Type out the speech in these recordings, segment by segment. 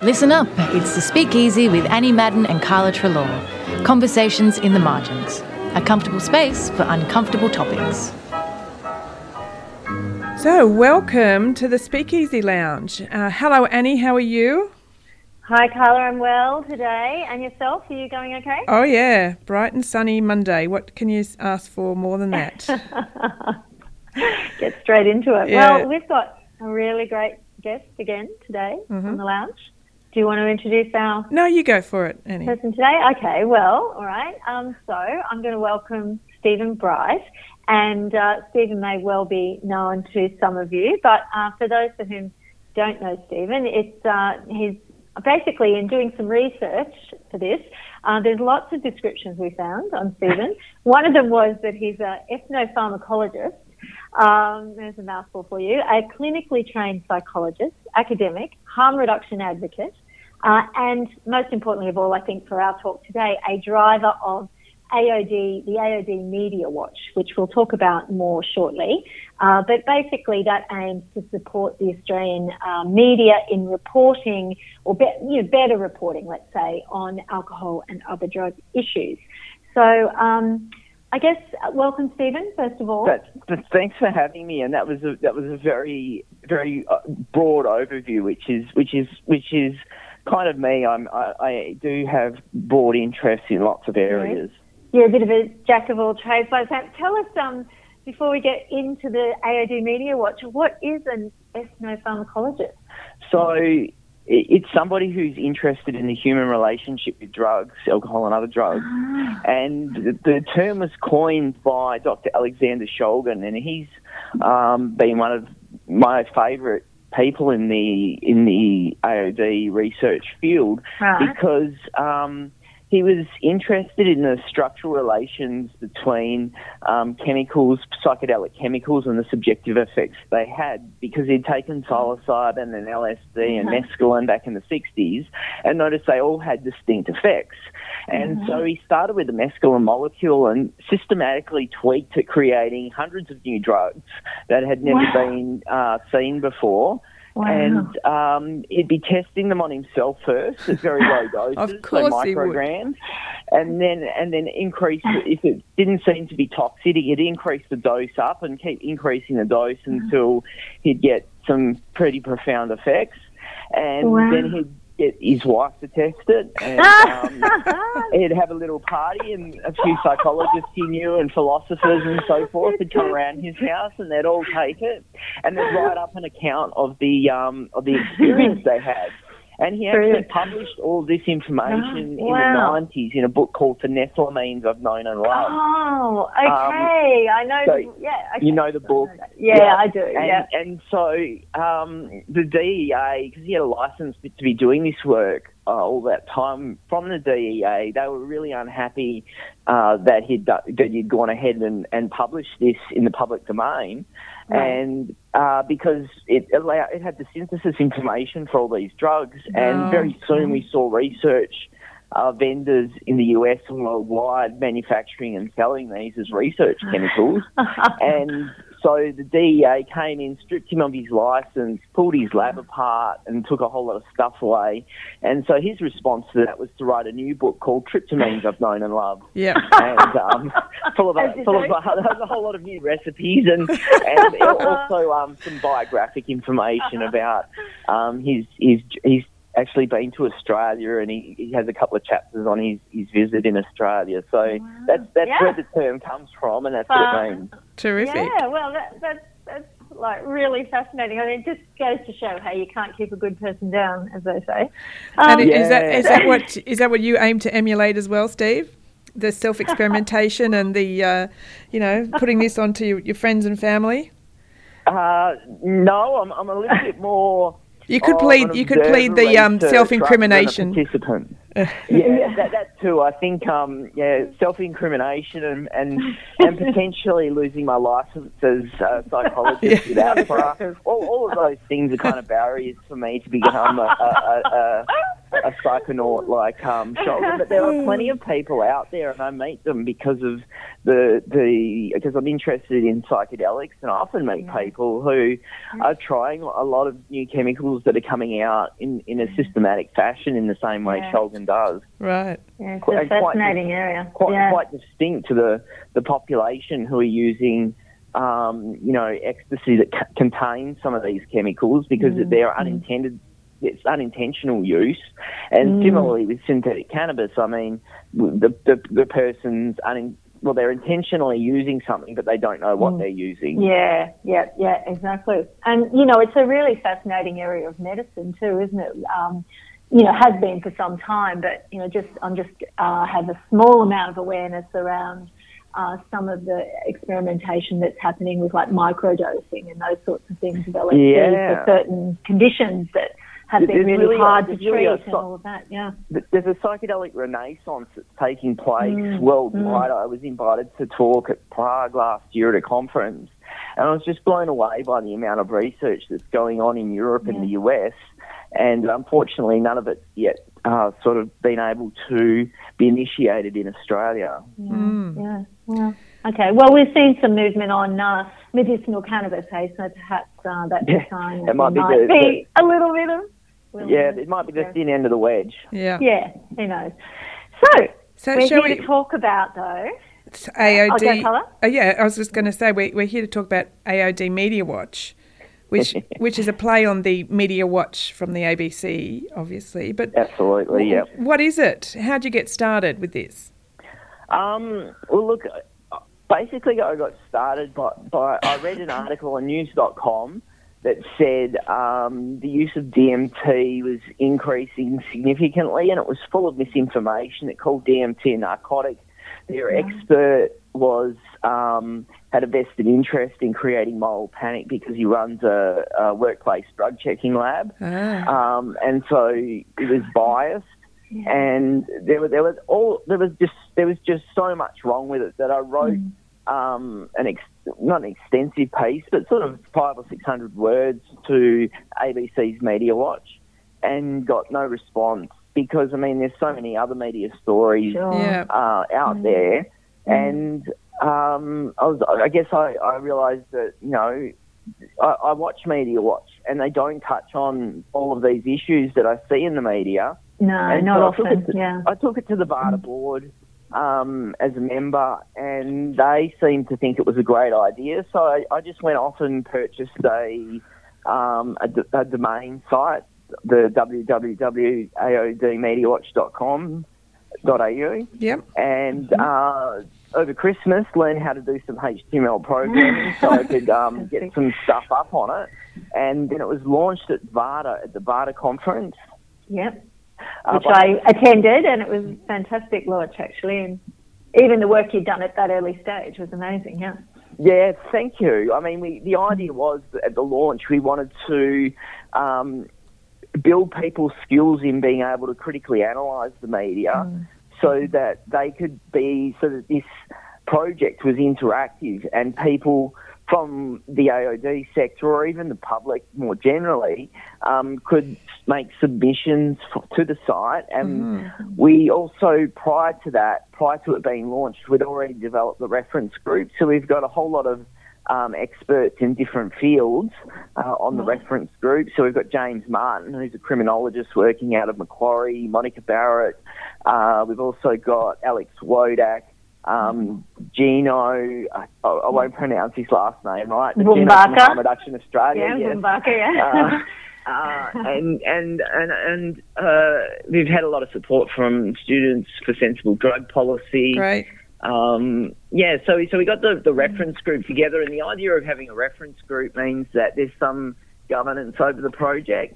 Listen up, it's the Speakeasy with Annie Madden and Carla Treloar. Conversations in the margins. A comfortable space for uncomfortable topics. So, welcome to the Speakeasy Lounge. Hello, Annie, how are you? Hi, Carla, I'm well today. And yourself, are you going okay? Oh, yeah, bright and sunny Monday. What can you ask for more than that? Get straight into it. Yeah. Well, we've got a really great guest again today on the lounge. Do you want to introduce our No, you go for it, Annie. person today? Okay, well, all right. So I'm going to welcome Stephen Bright. And Stephen may well be known to some of you, but for those of whom don't know Stephen, he's basically, in doing some research for this, there's lots of descriptions we found on Stephen. One of them was that he's an ethnopharmacologist. There's a mouthful for you. A clinically trained psychologist, academic, harm reduction advocate, and most importantly of all, I think for our talk today, a driver of AOD, the AOD Media Watch, which we'll talk about more shortly. But basically that aims to support the Australian media in reporting, or better reporting, let's say, on alcohol and other drug issues. So I guess welcome, Stephen, first of all. But thanks for having me, and that was a very broad overview, which is kind of me. I do have broad interests in lots of areas. You're a bit of a jack of all trades. But tell us, before we get into the AOD Media Watch, what is an ethnopharmacologist? So it's somebody who's interested in the human relationship with drugs, alcohol and other drugs. And the term was coined by Dr. Alexander Shulgin, and he's been one of my favourite people in the AOD research field, because he was interested in the structural relations between chemicals, psychedelic chemicals, and the subjective effects they had, because he'd taken psilocybin and LSD and mescaline back in the 60s and noticed they all had distinct effects. And so he started with the mescaline molecule and systematically tweaked it, creating hundreds of new drugs that had never been seen before. Wow. And he'd be testing them on himself first at very low doses, of course, so micrograms, and then increase. If it didn't seem to be toxic, he'd increase the dose up and keep increasing the dose until he'd get some pretty profound effects. And then he'd get his wife to test it, and he'd have a little party, and a few psychologists he knew and philosophers and so forth would come around his house, and they'd all take it, and they'd write up an account of the experience they had. And he actually published all this information in the 90s in a book called Phenethylamines I've Known and Loved. Oh, okay. I know. So okay. You know the book? Yeah, I do. And so the DEA, because he had a license to be doing this work all that time from the DEA, they were really unhappy that he'd gone ahead and published this in the public domain. And because it had the synthesis information for all these drugs, and very soon we saw research vendors in the US and worldwide manufacturing and selling these as research chemicals. And so the DEA came in, stripped him of his license, pulled his lab apart and took a whole lot of stuff away. And so his response to that was to write a new book called Tryptamines I've Known and Loved. Yeah. And full of a whole lot of new recipes and also some biographic information about he's actually been to Australia, and he has a couple of chapters on his visit in Australia. So that's where the term comes from, and that's what it means. Terrific. Yeah, well, that's like really fascinating. I mean, it just goes to show how you can't keep a good person down, as they say. And is that what you aim to emulate as well, Steve? The self-experimentation and the putting this onto your friends and family? No, I'm a little bit more. You could plead the self-incrimination. Participant. That too. I think self-incrimination and potentially losing my license as a psychologist without all of those things are kind of barriers for me to become a a psychonaut like Sheldon, but there are plenty of people out there, and I meet them because of because I'm interested in psychedelics, and I often meet people who are trying a lot of new chemicals that are coming out in a systematic fashion in the same way Sheldon does. Right. Yeah, it's a fascinating area. Quite distinct to the population who are using ecstasy that contains some of these chemicals because they're unintended. It's unintentional use, and similarly with synthetic cannabis, I mean, the person's they're intentionally using something, but they don't know what they're using. Yeah, exactly. And it's a really fascinating area of medicine too, isn't it? Has been for some time, but I'm just have a small amount of awareness around some of the experimentation that's happening with like microdosing and those sorts of things of LSD for certain conditions that have been really hard to treat and all of that, There's a psychedelic renaissance that's taking place worldwide. I was invited to talk at Prague last year at a conference, and I was just blown away by the amount of research that's going on in Europe and the US, and unfortunately none of it's yet sort of been able to be initiated in Australia. Yeah. Okay, well, we've seen some movement on medicinal cannabis, so perhaps that's a sign that it might be a little bit of... it might be the thin end of the wedge. Yeah, who knows. So we're here to talk about, though... AOD. I was just going to say, we're here to talk about AOD Media Watch, which is a play on the Media Watch from the ABC, obviously. But absolutely, yeah. What is it? How'd you get started with this? Well, look, basically I got started by I read an article on news.com that said the use of DMT was increasing significantly, and it was full of misinformation. It called DMT a narcotic. Their expert had a vested interest in creating moral panic because he runs a workplace drug checking lab, and so he was biased. And there was just so much wrong with it that I wrote not an extensive piece, but sort of 500 or 600 words to ABC's Media Watch, and got no response because there's so many other media stories out there, and I guess I realised that I watch Media Watch and they don't touch on all of these issues that I see in the media. No, and not so often. I took it to the VADA board as a member, and they seemed to think it was a great idea. So I just went off and purchased a domain site, the www.aodmediawatch.com.au. Yep. And over Christmas, learned how to do some HTML programming so I could get some stuff up on it. And then it was launched at the VADA conference. Yep. Which I attended, and it was a fantastic launch, actually. And even the work you'd done at that early stage was amazing, Yeah, thank you. The idea was that at the launch we wanted to build people's skills in being able to critically analyse the media so that this project was interactive and people from the AOD sector or even the public more generally could make submissions to the site. And we also, prior to it being launched, we'd already developed the reference group. So we've got a whole lot of experts in different fields on the reference group. So we've got James Martin, who's a criminologist working out of Macquarie, Monica Barrett. We've also got Alex Wodak, Gino, I won't pronounce his last name right. Gino from Harm Reduction Australia. And we've had a lot of support from Students for Sensible Drug Policy. Right. So we got the reference group together, and the idea of having a reference group means that there's some governance over the project.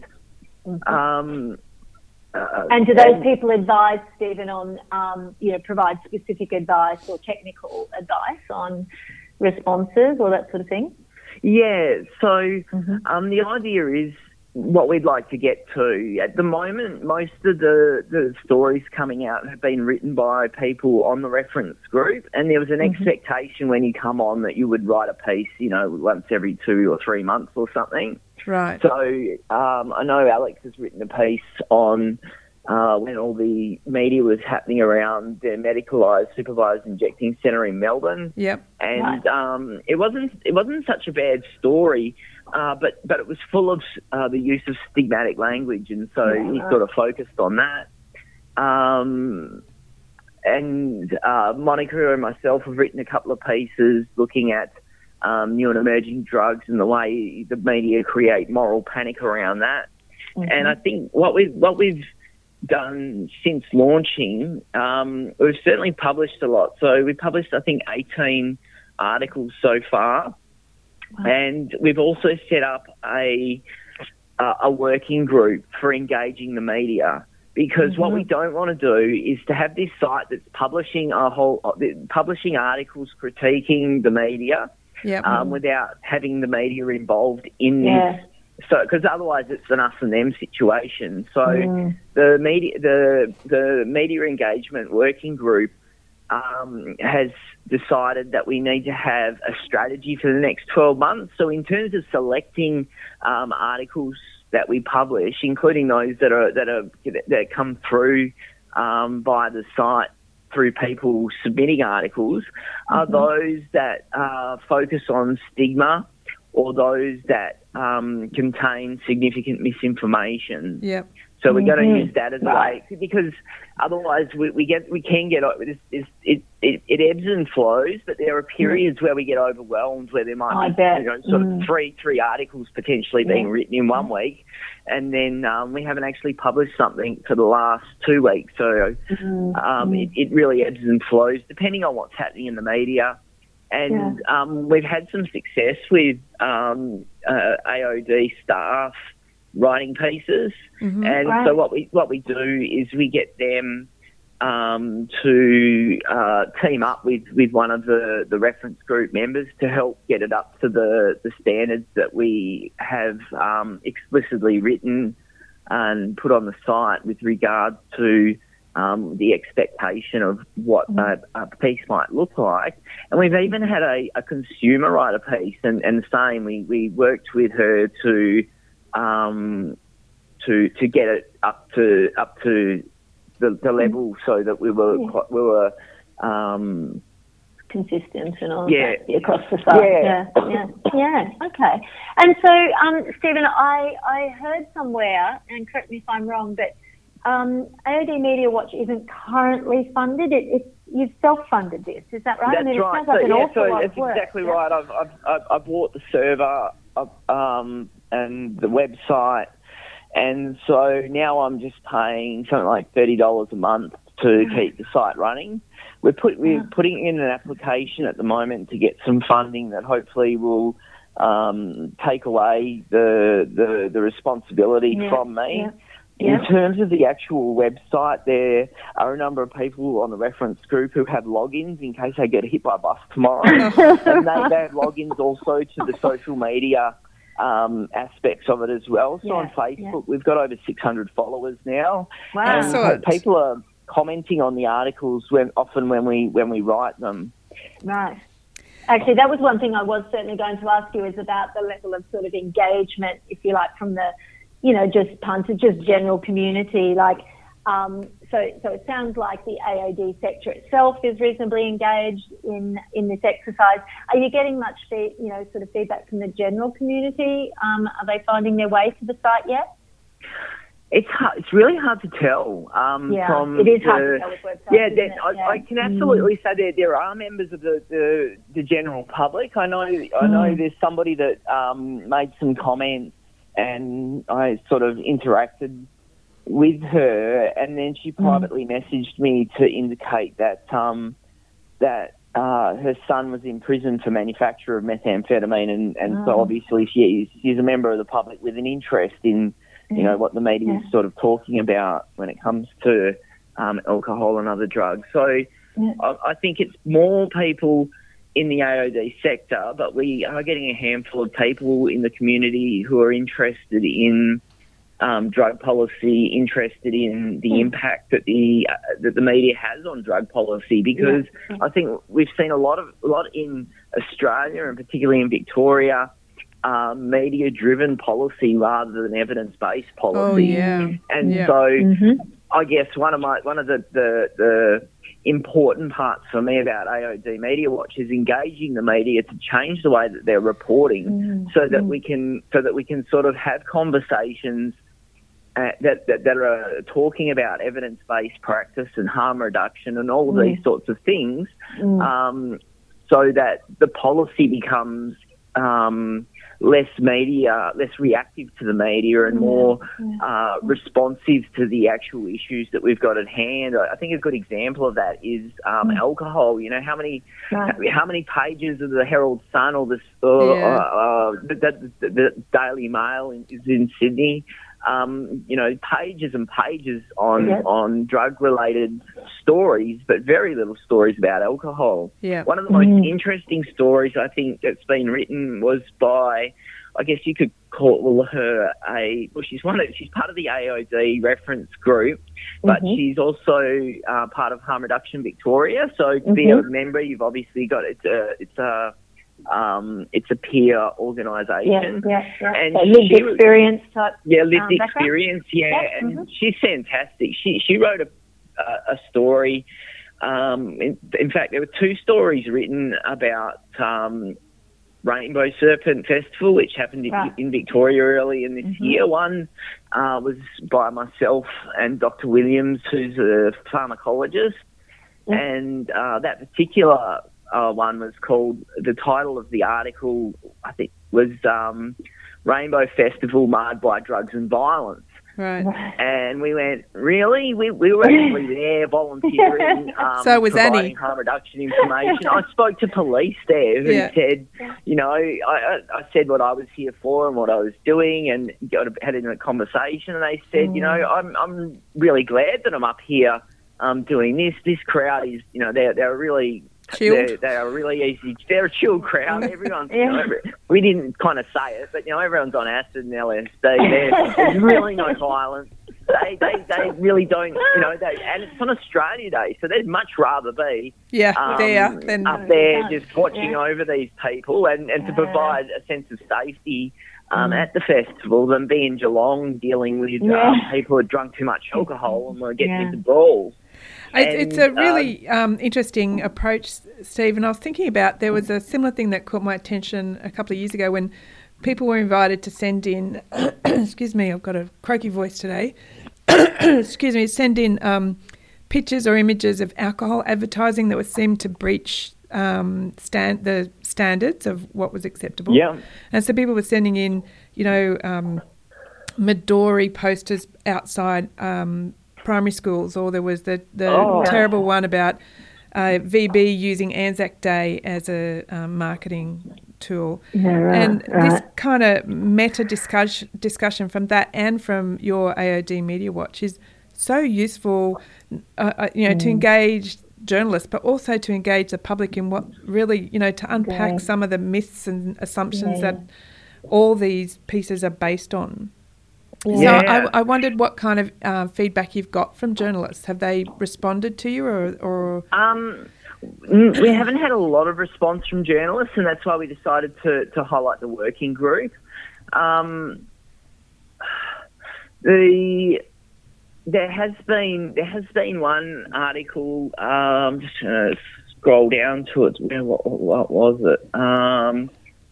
And do those people advise, Stephen, on, provide specific advice or technical advice on responses or that sort of thing? Yeah, so the idea is what we'd like to get to. At the moment, most of the stories coming out have been written by people on the reference group, and there was an expectation when you come on that you would write a piece, once every 2 or 3 months or something. Right. So I know Alex has written a piece on when all the media was happening around their medicalised supervised injecting centre in Melbourne. Yep. And it wasn't such a bad story, but it was full of the use of stigmatic language, and so he sort of focused on that. And Monica and myself have written a couple of pieces looking at new and emerging drugs and the way the media create moral panic around that. Mm-hmm. And I think what we've done since launching, we've certainly published a lot. So we published, I think, 18 articles so far. Wow. And we've also set up a working group for engaging the media, because what we don't want to do is to have this site that's publishing articles critiquing the media without having the media involved in this. So, because otherwise it's an us and them situation. So the media engagement working group has decided that we need to have a strategy for the next 12 months. So in terms of selecting articles that we publish, including those that come through via the site through people submitting articles, are those that focus on stigma or those that contain significant misinformation. Yep. So we're going to use that as a way, because otherwise it ebbs and flows, but there are periods where we get overwhelmed, where there might be sort of three articles potentially being written in 1 week, and then we haven't actually published something for the last 2 weeks. So it really ebbs and flows depending on what's happening in the media. And we've had some success with AOD staff writing pieces, and so what we do is we get them to team up with one of the reference group members to help get it up to the standards that we have explicitly written and put on the site with regard to the expectation of what a piece might look like. And we've even had a consumer write a piece, and the same, we worked with her to get it up to the level so that we were consistent and all that across the site. Yeah. Okay. And so, Stephen, I heard somewhere, and correct me if I'm wrong, but AOD Media Watch isn't currently funded. You've self-funded this, is that right? That's right. That's exactly right. I've bought the server and the website, and so now I'm just paying something like $30 a month to keep the site running. We're putting in an application at the moment to get some funding that hopefully will take away the responsibility from me. Yeah. In terms of the actual website, there are a number of people on the reference group who have logins in case they get hit by a bus tomorrow. And they have logins also to the social media aspects of it as well. So on Facebook, we've got over 600 followers now. Wow. And people are commenting on the articles when we write them. Right. Actually, that was one thing I was certainly going to ask you, is about the level of sort of engagement, if you like, from the just general community. Like, so it sounds like the AOD sector itself is reasonably engaged in this exercise. Are you getting much sort of feedback from the general community? Are they finding their way to the site yet? It's hard. It's really hard to tell. It is hard to tell with websites. I can absolutely say there are members of the general public. I know there's somebody that made some comments, and I sort of interacted with her, and then she privately messaged me to indicate that her son was in prison for manufacture of methamphetamine, and so obviously she's a member of the public with an interest in what the media is sort of talking about when it comes to alcohol and other drugs. So I think it's more people in the AOD sector, but we are getting a handful of people in the community who are interested in drug policy, interested in the impact that the media has on drug policy, because I think we've seen a lot in Australia, and particularly in Victoria, media-driven policy rather than evidence-based policy. Oh, yeah. So I guess one of the important parts for me about AOD Media Watch is engaging the media to change the way that they're reporting, so that we can sort of have conversations that are talking about evidence-based practice and harm reduction and all of these sorts of things, so that the policy becomes less reactive to the media and more responsive to the actual issues that we've got at hand. I think a good example of that is alcohol. You know, how many pages of the Herald Sun or the Daily Mail is in Sydney. Pages and pages on drug-related stories, but very little stories about alcohol. Yeah. One of the most interesting stories I think that's been written was by, I guess you could call her she's part of the AOD reference group, but she's also part of Harm Reduction Victoria. So to be a member, you've obviously got it's a peer organisation. And so lived experience type. Lived experience. And she's fantastic. She wrote a story. In fact, there were two stories written about Rainbow Serpent Festival, which happened in Victoria early in this year. One was by myself and Dr. Williams, who's a pharmacologist, and that particular one was called, the title of the article, I think, was Rainbow Festival Marred by Drugs and Violence. Right. And we went, really? We were actually there volunteering, so was providing Annie. harm reduction information. I spoke to police there who said, I said what I was here for and what I was doing, and had a conversation, and they said, I'm really glad that I'm up here doing this. This crowd is, they're really... Chilled. They are really easy. They're a chill crowd. Everyone's, we didn't kind of say it, but everyone's on acid and LSD. There's really no violence. They really don't, and it's on Australia Day, so they'd much rather be there than up there just watching over these people and to provide a sense of safety at the festival than be in Geelong dealing with people who had drunk too much alcohol and were getting into brawls. It's a really interesting approach, Steve, and I was thinking about, there was a similar thing that caught my attention a couple of years ago when people were invited to send in, excuse me, I've got a croaky voice today, send in pictures or images of alcohol advertising that would seem to breach the standards of what was acceptable. Yeah. And so people were sending in, Midori posters outside primary schools, or there was the terrible one about VB using Anzac Day as a marketing tool. And this kind of meta discussion from that and from your AOD Media Watch is so useful, to engage journalists, but also to engage the public in what really, to unpack some of the myths and assumptions that all these pieces are based on. So I wondered what kind of feedback you've got from journalists. Have they responded to you, or? We haven't had a lot of response from journalists, and that's why we decided to highlight the working group. There has been one article. I'm just going to scroll down to it. What was it?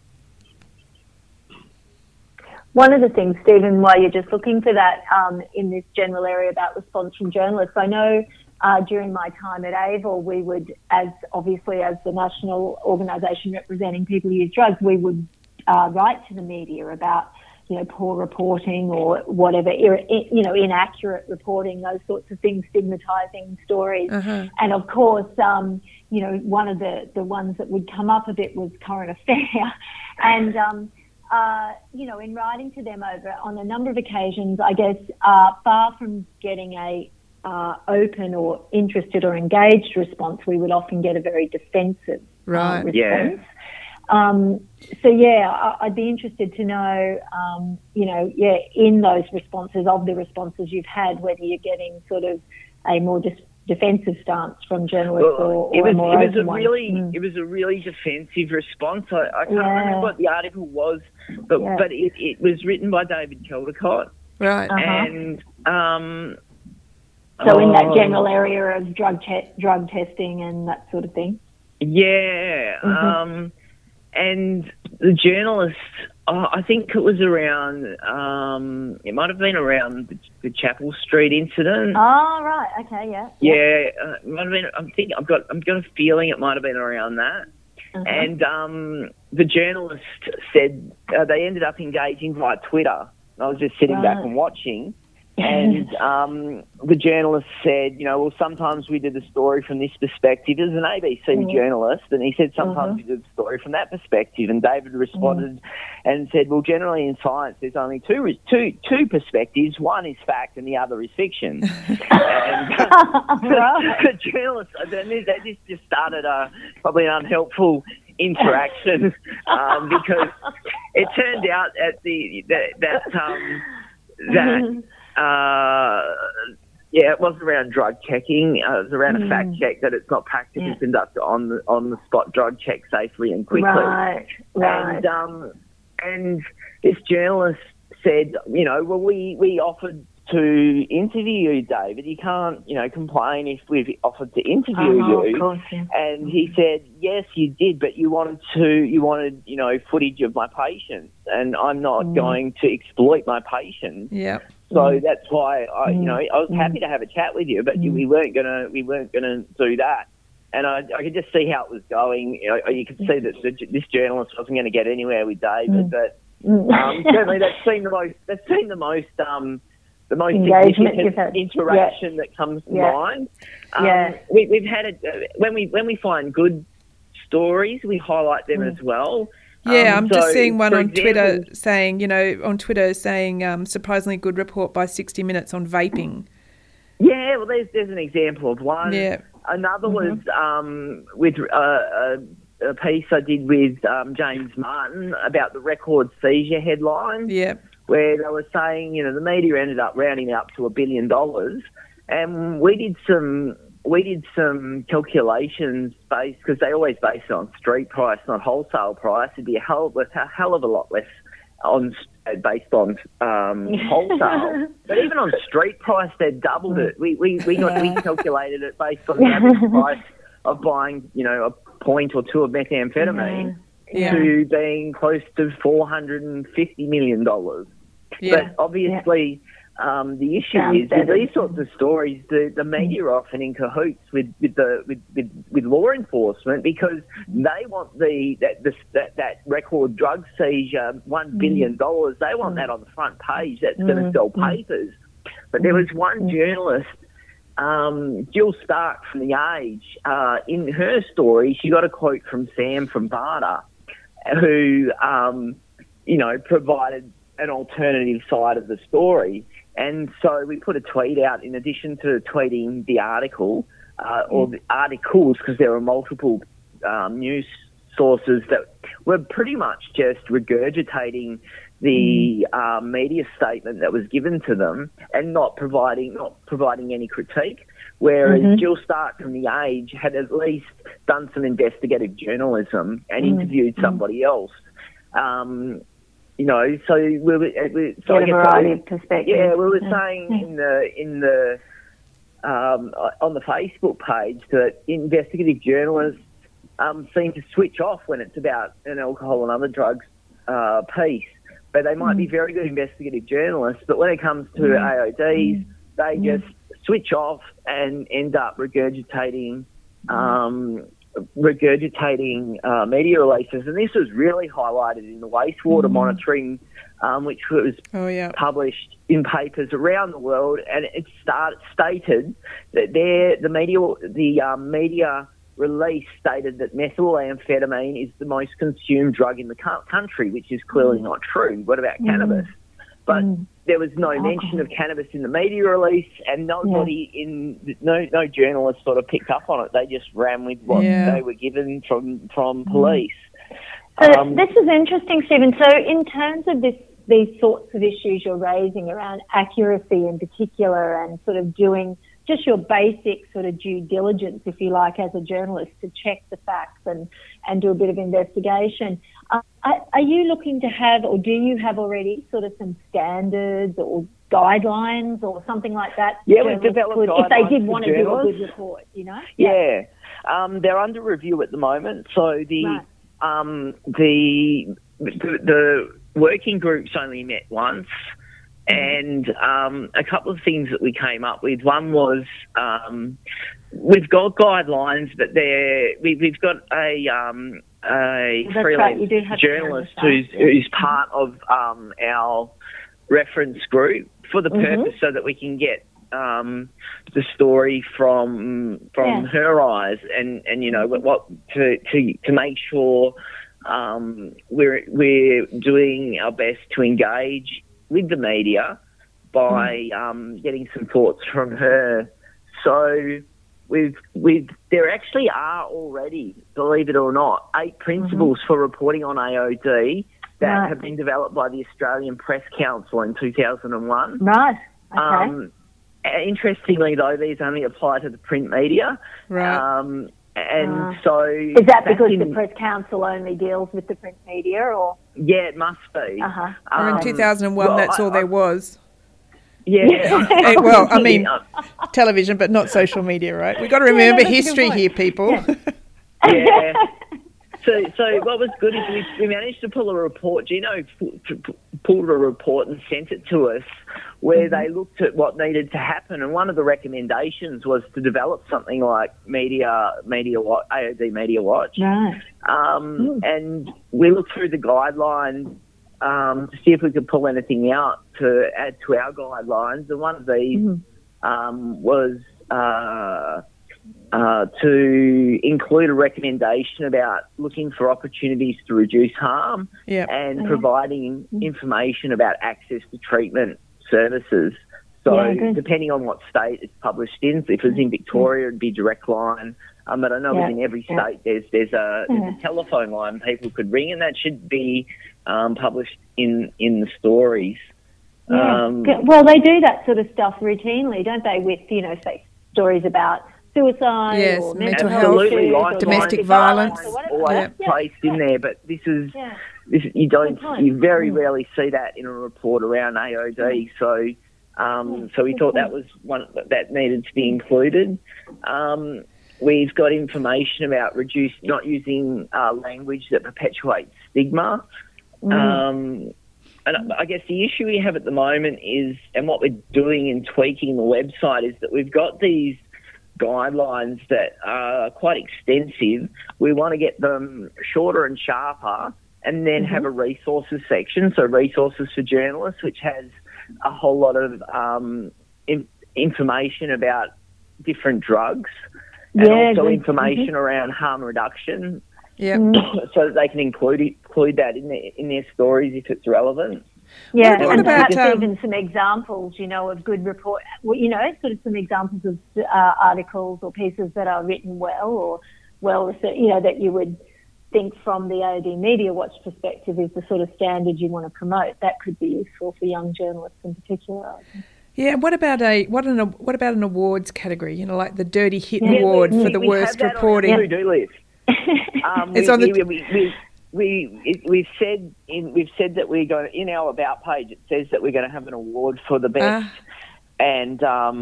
One of the things, Stephen, while you're just looking for that in this general area about response from journalists, I know during my time at AVIL, we would, as the national organisation representing people who use drugs, we would write to the media about, poor reporting or whatever, inaccurate reporting, those sorts of things, stigmatising stories. And of course, one of the ones that would come up a bit was current affair. And, in writing to them over on a number of occasions, I guess, far from getting a open or interested or engaged response, we would often get a very defensive response. I'd be interested to know, in those responses, of the responses you've had, whether you're getting sort of a more defensive stance from journalists or a more open one. It was a really defensive response. I can't remember what the article was, but it was written by David Caldecott. Right. And So in that general area of drug testing and that sort of thing? Yeah. And the journalist, I think it was around, it might have been around the Chapel Street incident. Oh, right. Okay, yeah. Yeah, it might have been, I've got a feeling it might have been around that. And the journalist said they ended up engaging via Twitter. I was just sitting back and watching. And the journalist said, well, sometimes we did the story from this perspective as an ABC journalist, and he said sometimes we did the story from that perspective. And David responded and said, well, generally in science there's only two perspectives. One is fact and the other is fiction. And the journalist, this just started probably an unhelpful interaction because it turned out it wasn't around drug checking. It was around a fact check that it's not practically conducted on the spot drug check safely and quickly. Right. And this journalist said, well, we offered to interview you, David. You can't, complain if we've offered to interview you. Of course, yeah. And he said, yes, you did, but you wanted, footage of my patients, and I'm not going to exploit my patients. Yeah. So that's why I was happy to have a chat with you, but we weren't gonna do that. And I could just see how it was going. You could see that this journalist wasn't going to get anywhere with David, but certainly that's been the most significant interaction that comes to mind. We've had when we find good stories, we highlight them as well. Yeah, I'm just seeing one on Twitter saying, surprisingly good report by 60 Minutes on vaping. Yeah, well, there's an example of one. Yeah. Another was with a piece I did with James Martin about the record seizure headline. Yeah. Where they were saying, the media ended up rounding up to $1 billion, and we did some calculations because they always base it on street price, not wholesale price. It'd be a hell of a lot less based on wholesale. But even on street price, they doubled it. We calculated it based on the average price of buying, a point or two of methamphetamine to being close to $450 million. Yeah. But obviously, the issue is with these sorts of stories, the media are often in cahoots with law enforcement because they want that record drug seizure, $1 billion. They want that on the front page. That's going to sell papers. But there was one journalist, Jill Stark from The Age. In her story, she got a quote from Sam from Barter, who provided an alternative side of the story. And so we put a tweet out in addition to tweeting the article, or the articles, because there were multiple news sources that were pretty much just regurgitating the media statement that was given to them and not providing any critique. Whereas Jill Stark from The Age had at least done some investigative journalism and interviewed somebody else. So we were a variety of perspectives. Yeah, we were saying in the on the Facebook page that investigative journalists seem to switch off when it's about an alcohol and other drugs piece. But they might be very good investigative journalists, but when it comes to AODs, they just switch off and end up regurgitating media releases. And this was really highlighted in the wastewater monitoring, which was published in papers around the world, and it stated that the media release stated that methamphetamine is the most consumed drug in the country, which is clearly not true. What about cannabis? But there was no mention of cannabis in the media release, and no journalist sort of picked up on it. They just ran with what they were given from police. So this is interesting, Stephen. So in terms of these sorts of issues you're raising around accuracy in particular and sort of doing just your basic sort of due diligence, if you like, as a journalist, to check the facts and do a bit of investigation. Are you looking to have, or do you have already sort of some standards or guidelines or something like that? Yeah, we've developed guidelines if they did want to do a journalists. good report, you know? Yeah. They're under review at the moment. So the working group's only met once, and a couple of things that we came up with. One was we've got guidelines, but we've got a freelance journalist who's part of our reference group for the purpose so that we can get the story from her eyes, and you know what to make sure we're doing our best to engage with the media by getting some thoughts from her. So there actually are already, believe it or not, 8 principles for reporting on AOD that have been developed by the Australian Press Council in 2001. Right. Okay. Interestingly, though, these only apply to the print media. Right. And so... Is that because the Press Council only deals with the print media, or...? Yeah, it must be. Or in 2001, that's all there was. Yeah. Well, I mean, television, but not social media, right? We've got to remember history here, people. Yeah. So what was good is we managed to pull a report. Gino pulled a report and sent it to us where they looked at what needed to happen, and one of the recommendations was to develop something like AOD Media Watch. Right. And we looked through the guidelines to see if we could pull anything out to add to our guidelines, and one of these was to include a recommendation about looking for opportunities to reduce harm and providing information about access to treatment services. So depending on what state it's published in, so if it was in Victoria, it'd be Direct Line. But I know within every state there's a telephone line people could ring, and that should be published in the stories. Yeah. Well, they do that sort of stuff routinely, don't they, with, you know, say, stories about suicide or mental health, domestic violence. Always placed in there, but this you very rarely see that in a report around AOD. So we thought that was one that needed to be included. We've got information about not using language that perpetuates stigma. And I guess the issue we have at the moment is, and what we're doing in tweaking the website, is that we've got these guidelines that are quite extensive. We want to get them shorter and sharper, and then have a resources section, so resources for journalists, which has a whole lot of information about different drugs, and also information around harm reduction. Yeah, so that they can include that in their stories if it's relevant. Yeah, and perhaps even some examples, you know, of good report, you know, sort of some examples of articles or pieces that are written well researched, you know, that you would think from the AOD Media Watch perspective is the sort of standard you want to promote. That could be useful for young journalists in particular, I think. Yeah, what about an awards category? You know, like the Dirty Hit Award for the worst reporting. We do list. It's on the. We've said that we're going, in our about page. It says that we're going to have an award for the best, and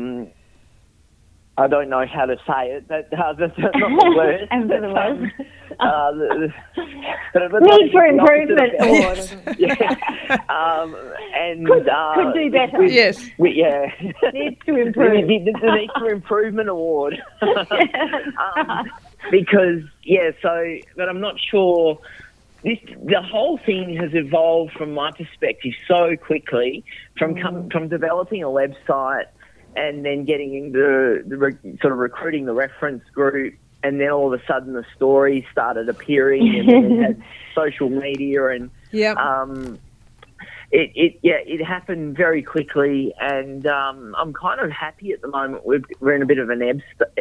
I don't know how to say it. That's not the word. And for the worst. Need for improvement award. And could do better. Yes. Needs to improve. The Need for Improvement award. Because but I'm not sure. The whole thing has evolved from my perspective so quickly from developing a website and then getting into sort of recruiting the reference group, and then all of a sudden the stories started appearing, and then it had social media, and it happened very quickly, and I'm kind of happy at the moment. We're in a bit of an ebb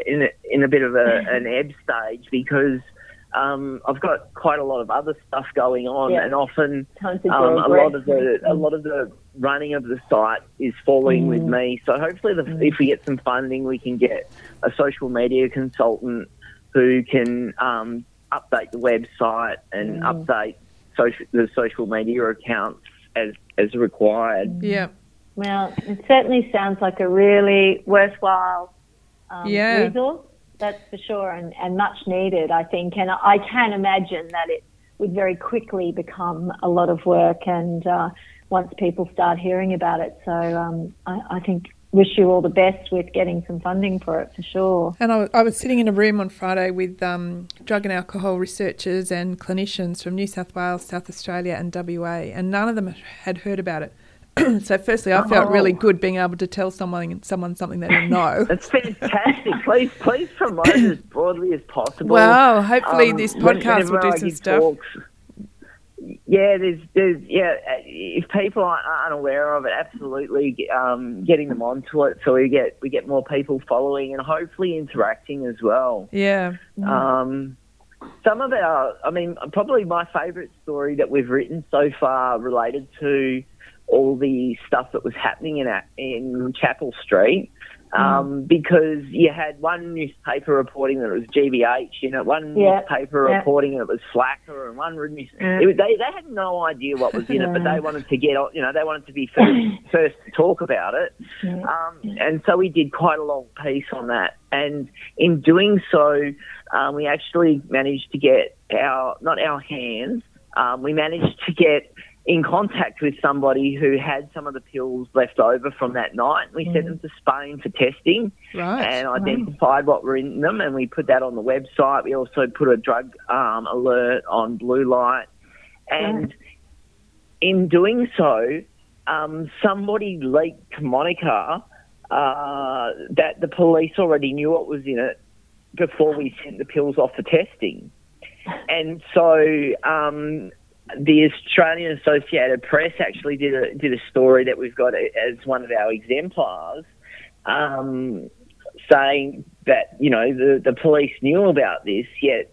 stage because I've got quite a lot of other stuff going on, and often a lot of the running of the site is falling with me. So hopefully if we get some funding, we can get a social media consultant who can update the website and update the social media accounts as required. Yeah. Well, it certainly sounds like a really worthwhile resource, that's for sure, and much needed, I think. And I can imagine that it would very quickly become a lot of work and once people start hearing about it. So I think wish you all the best with getting some funding for it, for sure. And I was sitting in a room on Friday with drug and alcohol researchers and clinicians from New South Wales, South Australia and WA, and none of them had heard about it. So firstly, I felt really good being able to tell someone something they didn't know. That's fantastic. Please promote it as broadly as possible. Well, hopefully this podcast will do some stuff. Talks, there's if people aren't unaware of it, absolutely getting them onto it so we get more people following and hopefully interacting as well. Yeah. Some of probably my favourite story that we've written so far related to all the stuff that was happening in Chapel Street, because you had one newspaper reporting that it was GBH, one newspaper reporting that it was Flacker, and one they had no idea what was in it, but they wanted to get, they wanted to be first to talk about it, and so we did quite a long piece on that, and in doing so, we actually managed to get we managed to get in contact with somebody who had some of the pills left over from that night. We sent them to Spain for testing and identified what were in them, and we put that on the website. We also put a drug alert on Blue Light. And in doing so, somebody leaked to Monica that the police already knew what was in it before we sent the pills off for testing. And so the Australian Associated Press actually did a story that we've got as one of our exemplars, saying that the police knew about this.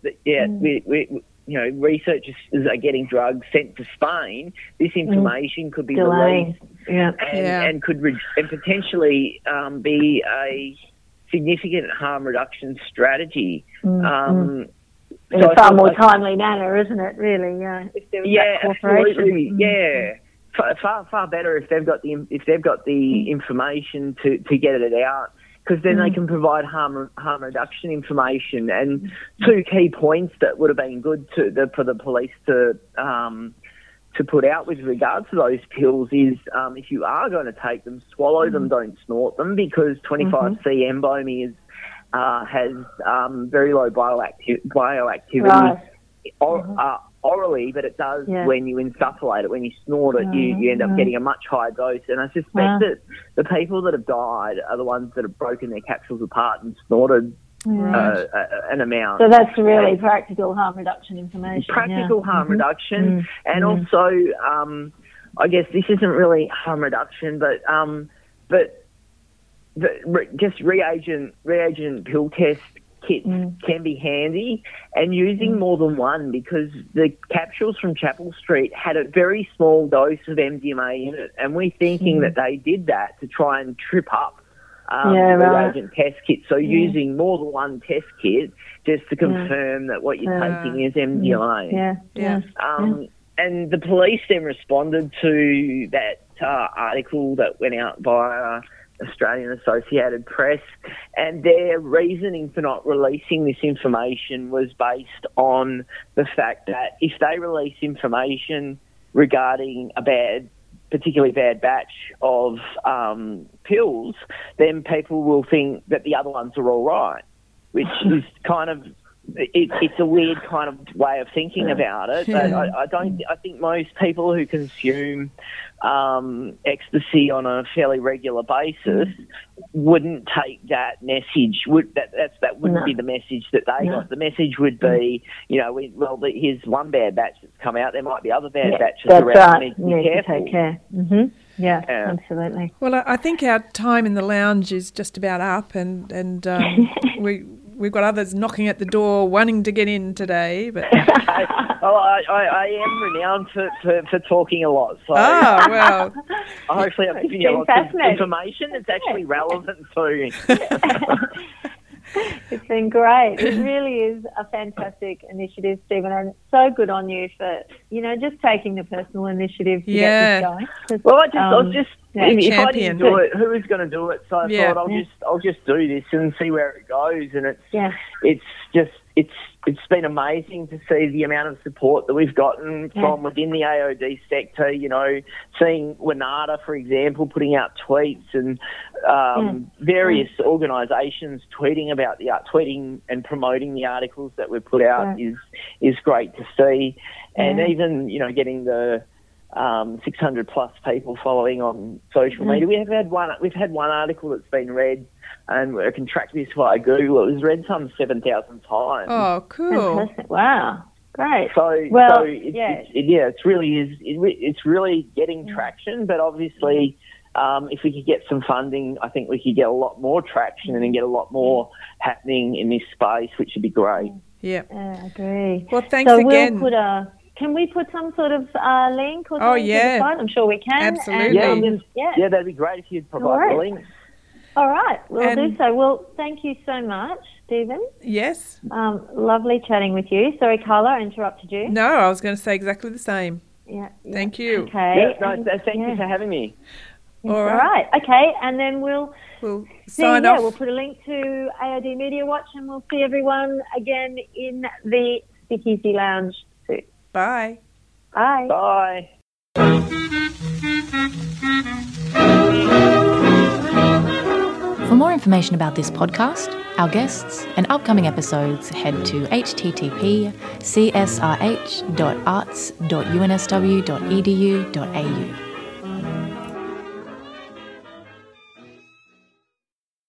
Researchers are getting drugs sent to Spain. This information could be released, and could and potentially be a significant harm reduction strategy. In a far more timely manner, isn't it? Really, if there was that cooperation. Absolutely. Far better if they've got the information to get it out, because then they can provide harm reduction information. And two key points that would have been good for the police to put out with regards to those pills is if you are going to take them, swallow them, don't snort them, because 25C Embomy has very low bioactivity orally, but it does when you insufflate it. When you snort it, you end up getting a much higher dose. And I suspect that the people that have died are the ones that have broken their capsules apart and snorted an amount. So that's really practical harm reduction information. Harm reduction. And also, I guess this isn't really harm reduction, but just reagent pill test kits can be handy, and using more than one, because the capsules from Chapel Street had a very small dose of MDMA in it, and we're thinking that they did that to try and trip up reagent test kits. So using more than one test kit just to confirm that what you're taking is MDMA. And the police then responded to that article that went out by Australian Associated Press, and their reasoning for not releasing this information was based on the fact that if they release information regarding a particularly bad batch of pills, then people will think that the other ones are all right, which is kind of it's a weird kind of way of thinking about it. But I think most people who consume ecstasy on a fairly regular basis wouldn't take that message. That wouldn't be the message that they got. The message would be, here's one bad batch that's come out. There might be other bad batches around. Right. Need to take care. Yeah, absolutely. Well, I think our time in the lounge is just about up, and we've got others knocking at the door wanting to get in today. But I am renowned for talking a lot. So well. Hopefully I'm giving you lots of information that's actually relevant to It's been great. It really is a fantastic initiative, Stephen, and so good on you for, just taking the personal initiative to get this going. Well, I was just if I didn't do it, who was going to do it? So I thought I'll just do this and see where it goes. And it's been amazing to see the amount of support that we've gotten from within the AOD sector. Seeing Wanata, for example, putting out tweets and various organisations tweeting about tweeting and promoting the articles that we put out is great to see. And even getting the 600 plus people following on social media. We've had one article that's been read, and I can track this via Google. It was read some 7,000 times. Oh, cool! Fantastic. Wow, great. It's really getting traction. But obviously, if we could get some funding, I think we could get a lot more traction and then get a lot more happening in this space, which would be great. Yeah, I agree. Well, thanks again. Can we put some sort of link or something to the site? I'm sure we can. Absolutely. And, that'd be great if you'd provide the links. All right, we'll do so. Well, thank you so much, Stephen. Yes. Lovely chatting with you. Sorry, Carla, I interrupted you. No, I was going to say exactly the same. Yeah. Thank you. Okay. Thank you for having me. All right. Okay, and then we'll sign off. We'll put a link to AOD Media Watch, and we'll see everyone again in the Speakeasy Lounge soon. Bye. Bye. Bye. For more information about this podcast, our guests, and upcoming episodes, head to http://csrh.arts.unsw.edu.au.